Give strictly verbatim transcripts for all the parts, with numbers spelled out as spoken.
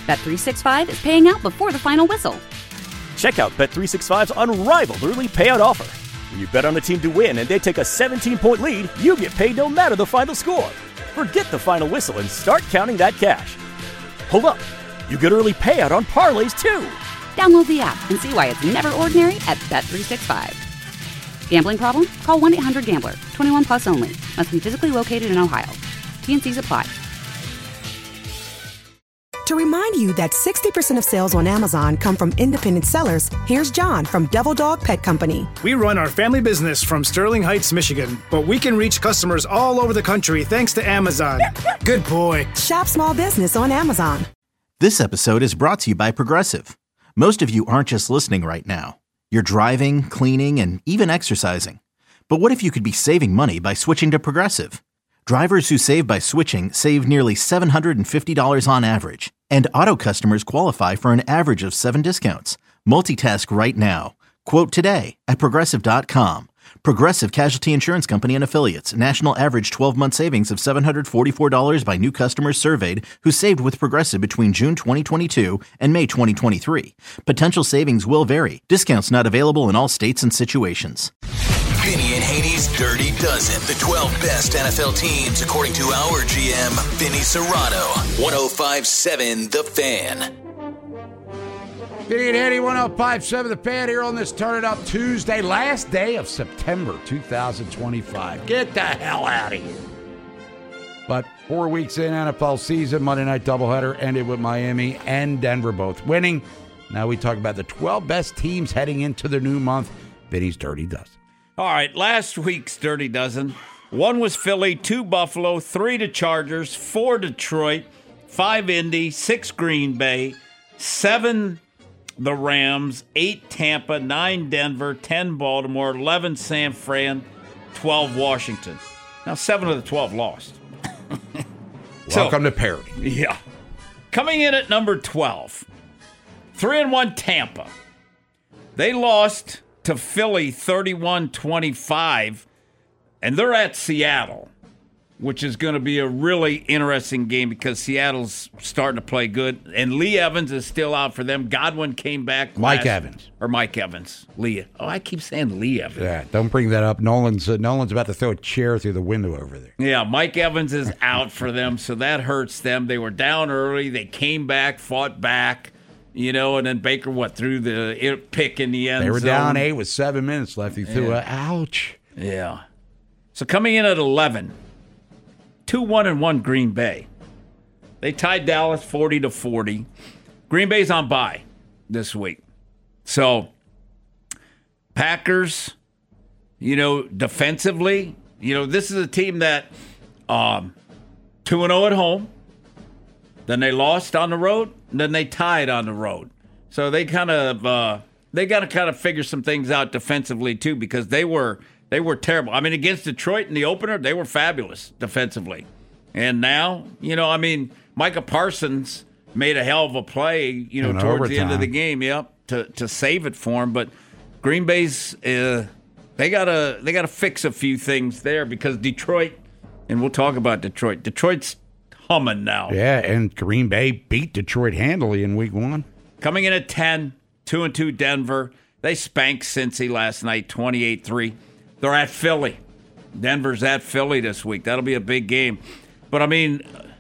Bet three sixty-five is paying out before the final whistle. Check out Bet three sixty-five's unrivaled early payout offer. When you bet on a team to win and they take a seventeen-point lead, you get paid no matter the final score. Forget the final whistle and start counting that cash. Hold up. You get early payout on parlays, too. Download the app and see why it's never ordinary at Bet three sixty-five. Gambling problem? Call one eight hundred gambler. twenty-one plus only. Must be physically located in Ohio. T N Cs apply. To remind you that sixty percent of sales on Amazon come from independent sellers, here's John from Devil Dog Pet Company. We run our family business from Sterling Heights, Michigan, but we can reach customers all over the country thanks to Amazon. Good boy. Shop small business on Amazon. This episode is brought to you by Progressive. Most of you aren't just listening right now. You're driving, cleaning, and even exercising. But what if you could be saving money by switching to Progressive? Drivers who save by switching save nearly seven hundred fifty dollars on average. And auto customers qualify for an average of seven discounts. Multitask right now. Quote today at Progressive dot com. Progressive Casualty Insurance Company and Affiliates. National average twelve-month savings of seven hundred forty-four dollars by new customers surveyed who saved with Progressive between June twenty twenty-two and May twenty twenty-three. Potential savings will vary. Discounts not available in all states and situations. Vinny and Haney's Dirty Dozen. The twelve best N F L teams according to our G M, Vinny Serrano. one oh five point seven The Fan. Vinny and Haney, one oh five point seven The Fan here on this Turn It Up Tuesday, last day of September two thousand twenty-five. Get the hell out of here. But four weeks in N F L season, Monday night doubleheader ended with Miami and Denver both winning. Now we talk about the twelve best teams heading into the new month. Vinny's Dirty Dozen. All right, last week's Dirty Dozen. One was Philly, two Buffalo, three to Chargers, four Detroit, five Indy, six Green Bay, seven the Rams, eight Tampa, nine Denver, ten Baltimore, eleven San Fran, twelve Washington. Now, seven of the twelve lost. Welcome so, to parity. Yeah. Coming in at number twelve, three and one Tampa. They lost to Philly thirty-one twenty-five, and they're at Seattle, which is going to be a really interesting game because Seattle's starting to play good, and Lee Evans is still out for them. Godwin came back. Mike last, Evans. Or Mike Evans. Lee. Oh, I keep saying Lee Evans. Yeah, don't bring that up. Nolan's uh, Nolan's about to throw a chair through the window over there. Yeah, Mike Evans is out for them, so that hurts them. They were down early. They came back, fought back. You know, and then Baker, what, threw the pick in the end zone. They were zone. down eight with seven minutes left. He threw yeah. a ouch. Yeah. So coming in at eleven, two one and one Green Bay. They tied Dallas forty to forty. Green Bay's on bye this week. So Packers, you know, defensively, you know, this is a team that um, two and oh at home. Then they lost on the road, and then they tied on the road. So they kind of uh, they got to kind of figure some things out defensively too, because they were they were terrible. I mean, against Detroit in the opener, they were fabulous defensively, and now you know, I mean, Micah Parsons made a hell of a play, you know, in towards overtime. the end of the game, yep, to to save it for him. But Green Bay's uh, they gotta they gotta fix a few things there because Detroit, and we'll talk about Detroit. Detroit's humming now. Yeah, and Green Bay beat Detroit handily in week one. Coming in at ten, two and two Denver. They spanked Cincy last night, twenty-eight three. They're at Philly. Denver's at Philly this week. That'll be a big game. But, I mean,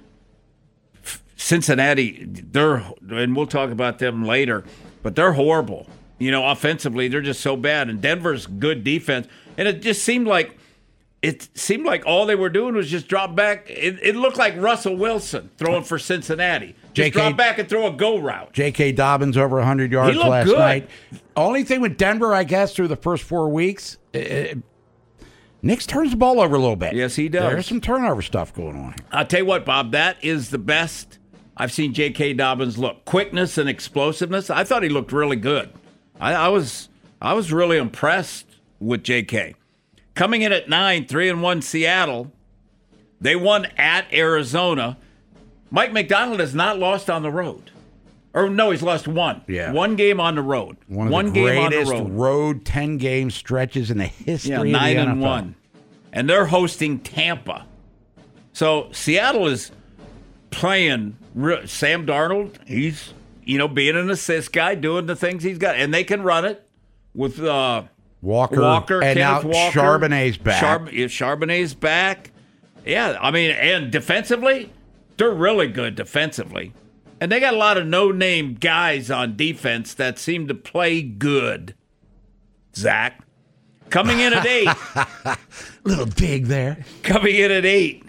Cincinnati, they're, and we'll talk about them later, but they're horrible. You know, offensively, they're just so bad. And Denver's good defense. And it just seemed like It seemed like all they were doing was just drop back. It, it looked like Russell Wilson throwing for Cincinnati. Just J K, drop back and throw a go route. J K. Dobbins over one hundred yards last good. night. Only thing with Denver, I guess, through the first four weeks, it, Nix turns the ball over a little bit. Yes, he does. There's some turnover stuff going on. I'll tell you what, Bob, that is the best I've seen J K. Dobbins look. Quickness and explosiveness. I thought he looked really good. I, I was I was really impressed with J K. Coming in at nine, three and one Seattle. They won at Arizona. Mike McDonald has not lost on the road. Or no, he's lost one. Yeah. One game on the road. One of one the game on the greatest road. road ten-game stretches in the history yeah, of the nine N F L. and one. And they're hosting Tampa. So Seattle is playing. Re- Sam Darnold, he's, you know, being an assist guy, doing the things he's got. And they can run it with uh, Walker. Walker, and Kenneth now Walker. Charbonnet's back. Char- yeah, Charbonnet's back. Yeah, I mean, and defensively, they're really good defensively. And they got a lot of no-name guys on defense that seem to play good. Zach, coming in at eight. Little dig there. Coming in at eight.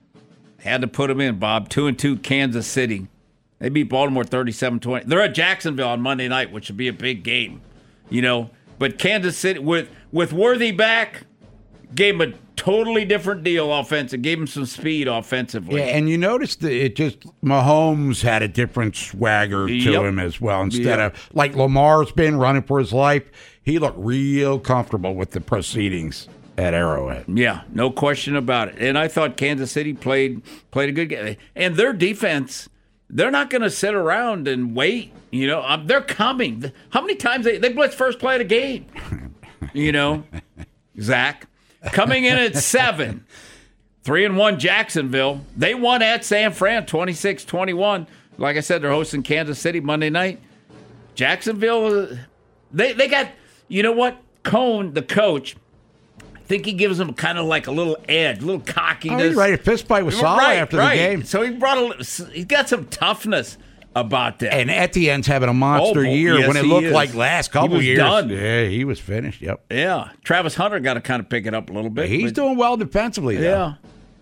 Had to put them in, Bob. Two and two, Kansas City. They beat Baltimore thirty-seven twenty. They're at Jacksonville on Monday night, which would be a big game, you know. But Kansas City, with with Worthy back, gave them a totally different deal offensive. Gave him some speed offensively. Yeah, and you noticed that it just Mahomes had a different swagger to Yep. him as well. Instead Yep. of like Lamar's been running for his life, he looked real comfortable with the proceedings at Arrowhead. Yeah, no question about it. And I thought Kansas City played played a good game. And their defense, they're not going to sit around and wait. You know, um, they're coming. How many times they they blitz first play of the game? You know, Zach. Coming in at seven, three and one Jacksonville. They won at San Fran, twenty-six twenty-one. Like I said, they're hosting Kansas City Monday night. Jacksonville, they they got, you know what? Cohn, the coach, I think he gives them kind of like a little edge, a little cockiness. Oh, he's right. A fist fight with Saleh right, after right. the game. So he brought a, he's got some toughness about that. And Etienne's having a monster Oh, boy, year yes, when it he looked is. like last couple He was years. done. Yeah, he was finished. Yep. Yeah, Travis Hunter got to kind of pick it up a little bit. He's but- doing well defensively, though. Yeah.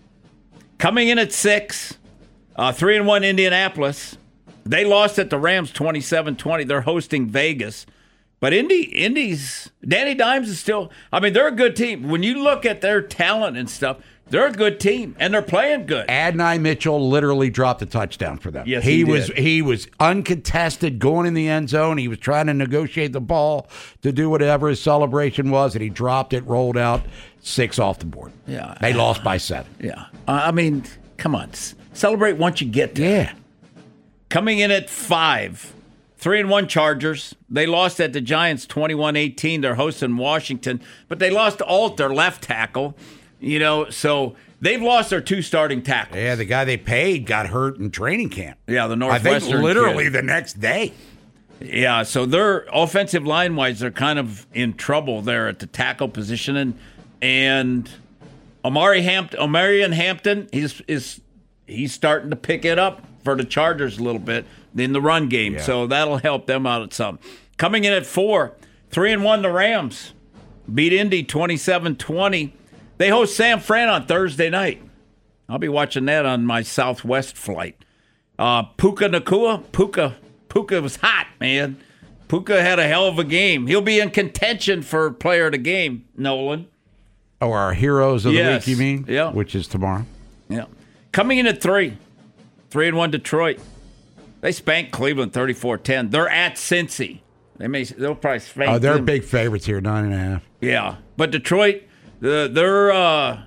Coming in at six, uh, three and one Indianapolis. They lost at the Rams twenty-seven twenty. They're hosting Vegas. But Indy, Indy's, Danny Dimes is still, I mean, they're a good team. When you look at their talent and stuff, they're a good team, and they're playing good. Adonai Mitchell literally dropped a touchdown for them. Yes, he, he was did. he was uncontested going in the end zone. He was trying to negotiate the ball to do whatever his celebration was, and he dropped it, rolled out, six off the board. Yeah. They lost by seven. Yeah. Uh, I mean, come on. S- Celebrate once you get there. Yeah. Coming in at five, three and one Chargers. They lost at the Giants twenty-one eighteen. They're hosting Washington, but they lost Alt, their left tackle. You know, so they've lost their two starting tackles. Yeah, the guy they paid got hurt in training camp. Yeah, the I Northwestern think literally kid. the next day. Yeah, so they're offensive line wise, they're kind of in trouble there at the tackle position, and and Amari Hampton, Omarion Hampton, he's is he's starting to pick it up for the Chargers a little bit in the run game, Yeah. so that'll help them out at some. Coming in at four, three and one, the Rams beat Indy twenty-seven twenty. They host San Fran on Thursday night. I'll be watching that on my Southwest flight. Uh, Puka Nakua, Puka, Puka was hot, man. Puka had a hell of a game. He'll be in contention for player of the game, Nolan. Oh, our heroes of Yes. the week, you mean? Yeah. Which is tomorrow. Yeah. Coming in at three, three and one Detroit. They spanked Cleveland thirty-four ten. They're at Cincy. They may, they'll probably spank Oh, they're them. big favorites here, nine and a half. Yeah, but Detroit, the, their uh,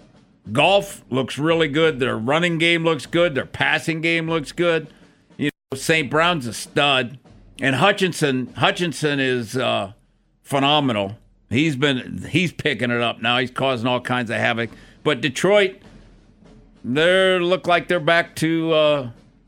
golf looks really good. Their running game looks good. Their passing game looks good. You know, Saint Brown's a stud, and Hutchinson. Hutchinson is uh, phenomenal. He's been he's picking it up now. He's causing all kinds of havoc. But Detroit, they look like they're back to, uh,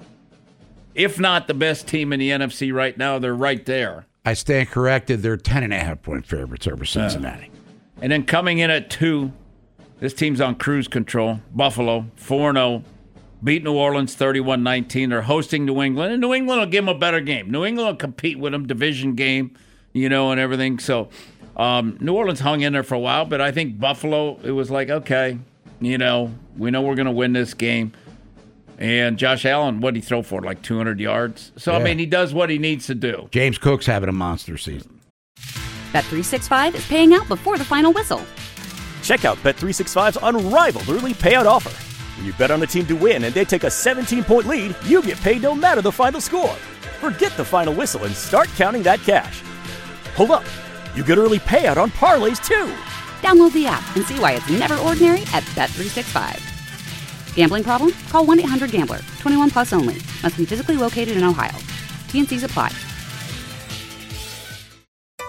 if not the best team in the N F C right now, they're right there. I stand corrected. They're ten and a half point favorites over Cincinnati. And then coming in at two, this team's on cruise control. Buffalo, four and oh, beat New Orleans thirty-one nineteen. They're hosting New England, and New England will give them a better game. New England will compete with them, division game, you know, and everything. So um, New Orleans hung in there for a while, but I think Buffalo, it was like, okay, you know, we know we're going to win this game. And Josh Allen, what did he throw for? Like two hundred yards? So, I Yeah. mean, he does what he needs to do. James Cook's having a monster season. Bet three sixty-five is paying out before the final whistle. Check out Bet three sixty-five's unrivaled early payout offer. When you bet on a team to win and they take a seventeen-point lead, you get paid no matter the final score. Forget the final whistle and start counting that cash. Hold up. You get early payout on parlays, too. Download the app and see why it's never ordinary at Bet three sixty-five. Gambling problem? Call one eight hundred gambler. twenty-one plus only. Must be physically located in Ohio. T and C's apply.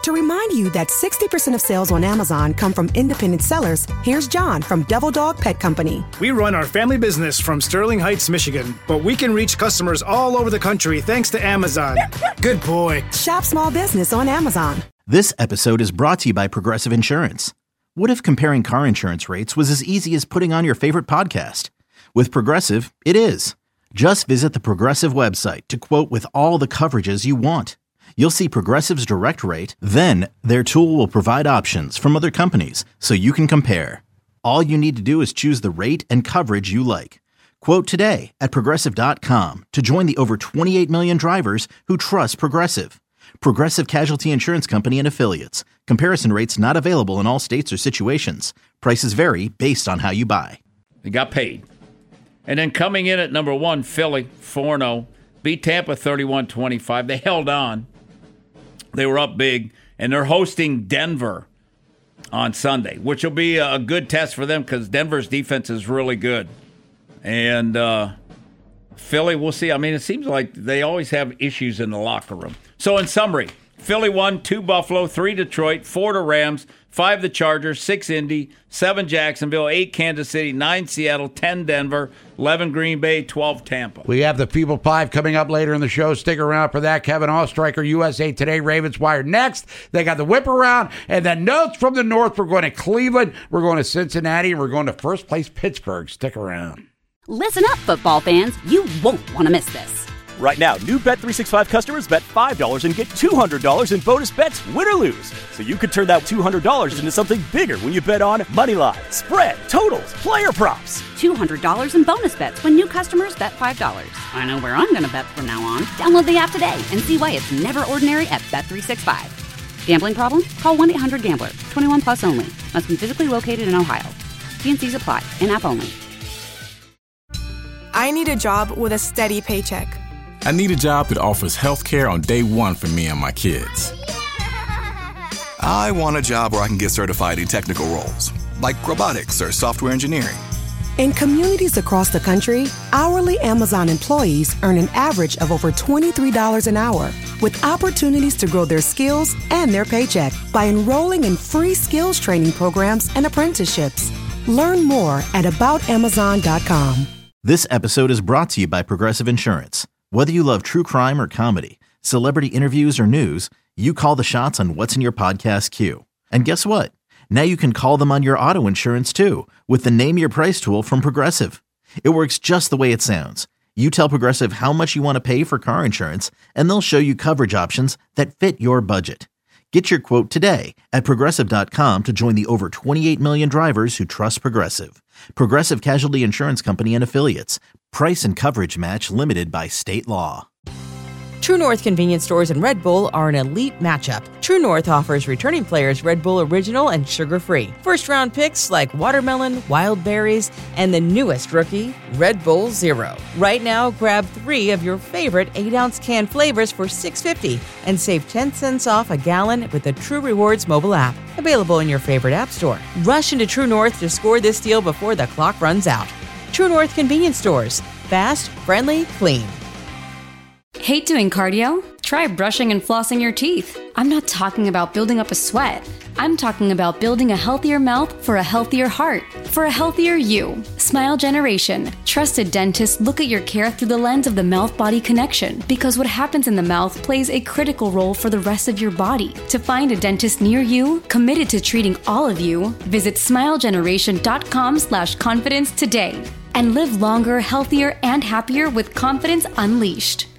To remind you that sixty percent of sales on Amazon come from independent sellers, here's John from Devil Dog Pet Company. We run our family business from Sterling Heights, Michigan, but we can reach customers all over the country thanks to Amazon. Good boy. Shop small business on Amazon. This episode is brought to you by Progressive Insurance. What if comparing car insurance rates was as easy as putting on your favorite podcast? With Progressive, it is. Just visit the Progressive website to quote with all the coverages you want. You'll see Progressive's direct rate, then their tool will provide options from other companies so you can compare. All you need to do is choose the rate and coverage you like. Quote today at Progressive dot com to join the over twenty-eight million drivers who trust Progressive. Progressive Casualty Insurance Company and Affiliates. Comparison rates not available in all states or situations. Prices vary based on how you buy. They got paid. And then coming in at number one, Philly, four and oh. Beat Tampa thirty-one twenty-five. They held on. They were up big, and they're hosting Denver on Sunday, which will be a good test for them because Denver's defense is really good. And uh, Philly, we'll see. I mean, it seems like they always have issues in the locker room. So in summary, Philly won, two Buffalo, three Detroit, four to Rams, five the Chargers, six Indy, seven Jacksonville, eight Kansas City, nine Seattle, ten Denver, eleven Green Bay, twelve Tampa. We have the People Five coming up later in the show. Stick around for that. Kevin Ostreicher, U S A Today, Ravens Wire. Next, they got the whip around, and then notes from the North. We're going to Cleveland, we're going to Cincinnati, and we're going to first place Pittsburgh. Stick around. Listen up, football fans. You won't want to miss this. Right now, new Bet three sixty-five customers bet five dollars and get two hundred dollars in bonus bets, win or lose. So you could turn that two hundred dollars into something bigger when you bet on money line, spread, totals, player props. two hundred dollars in bonus bets when new customers bet five dollars. I know where I'm going to bet from now on. Download the app today and see why it's never ordinary at Bet three sixty-five. Gambling problem? Call one eight hundred gambler. twenty-one plus only. Must be physically located in Ohio. T N Cs apply. In-app only. I need a job with a steady paycheck. I need a job that offers health care on day one for me and my kids. I want a job where I can get certified in technical roles, like robotics or software engineering. In communities across the country, hourly Amazon employees earn an average of over twenty-three dollars an hour, with opportunities to grow their skills and their paycheck by enrolling in free skills training programs and apprenticeships. Learn more at about amazon dot com. This episode is brought to you by Progressive Insurance. Whether you love true crime or comedy, celebrity interviews or news, you call the shots on what's in your podcast queue. And guess what? Now you can call them on your auto insurance too with the Name Your Price tool from Progressive. It works just the way it sounds. You tell Progressive how much you want to pay for car insurance, and they'll show you coverage options that fit your budget. Get your quote today at Progressive dot com to join the over twenty-eight million drivers who trust Progressive. Progressive Casualty Insurance Company and Affiliates. Price and coverage match limited by state law. True North convenience stores and Red Bull are an elite matchup. True North offers returning players Red Bull Original and sugar-free. First-round picks like watermelon, wild berries, and the newest rookie, Red Bull Zero. Right now, grab three of your favorite eight-ounce can flavors for six dollars and fifty cents and save ten cents off a gallon with the True Rewards mobile app. Available in your favorite app store. Rush into True North to score this deal before the clock runs out. True North convenience stores. Fast, friendly, clean. Hate doing cardio? Try brushing and flossing your teeth. I'm not talking about building up a sweat. I'm talking about building a healthier mouth for a healthier heart, for a healthier you. Smile Generation. Trusted dentists look at your care through the lens of the mouth-body connection because what happens in the mouth plays a critical role for the rest of your body. To find a dentist near you, committed to treating all of you, visit smilegeneration.com slash confidence today and live longer, healthier, and happier with confidence unleashed.